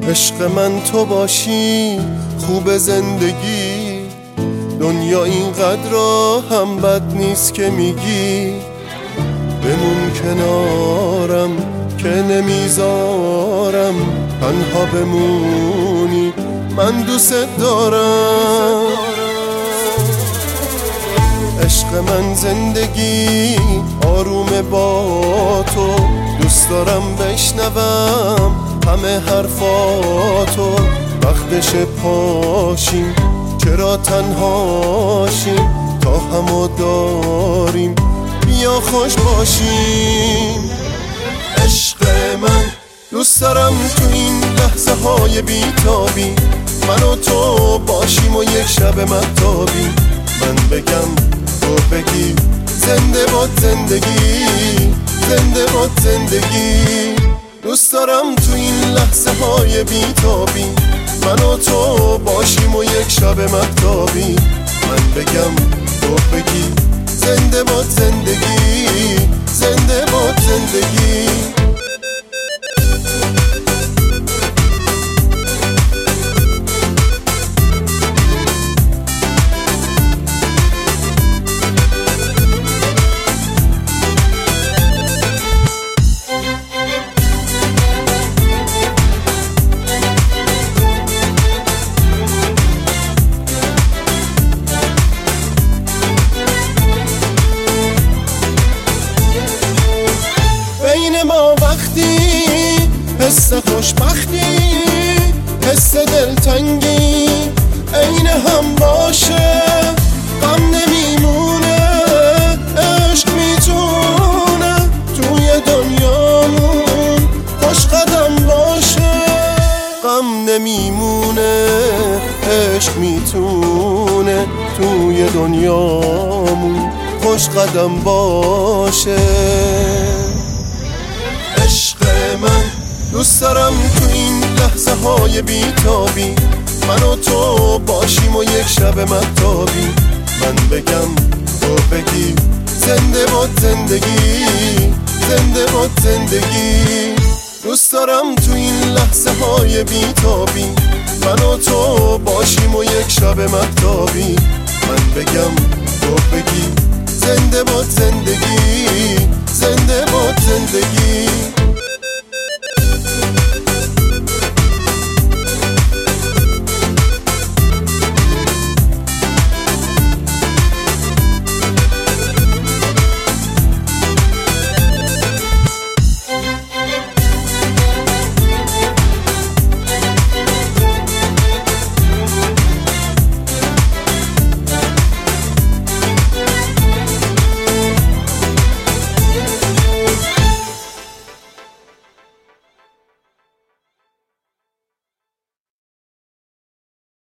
عشق من تو باشی خوب زندگی، دنیا اینقدر هم بد نیست که میگی. بمون کنارم که نمیذارم تنها بمونی، من دوست دارم. عشق من زندگی آروم با تو، دوست دارم بشنوم همه حرفاتو. وقتش پاشیم چرا تنهاشیم، تا همو داریم بیا خوش باشیم. عشق من دوست دارم تو این لحظه های بیتابی، من و تو باشیم و یک شب مهتابی. من بگم تو بگی زنده باد زندگی، زنده باد زندگی. دوست دارم تو این لحظه های بیتابی، من و تو باشیم و یک شب مهتابی. من بگم تو بگی زنده باد زندگی، زنده باد زندگی. ما وقتی حس خوشبختی، حس دلتنگی عین هم باشه، غم نمیمونه، عشق میتونه توی دنیامون خوش قدم باشه. غم نمیمونه، عشق میتونه توی دنیامون خوش قدم باشه. عشق من دوست دارم تو این لحظه های بیتابی، من و تو باشیم و یک شب مهتابی. من بگم تو بگی زنده باد زندگی، زنده باد زندگی. دوست دارم تو این لحظه های بیتابی، من و تو باشیم و یک شب مهتابی. من بگم تو بگی زنده باد زندگی، زنده باد زندگی.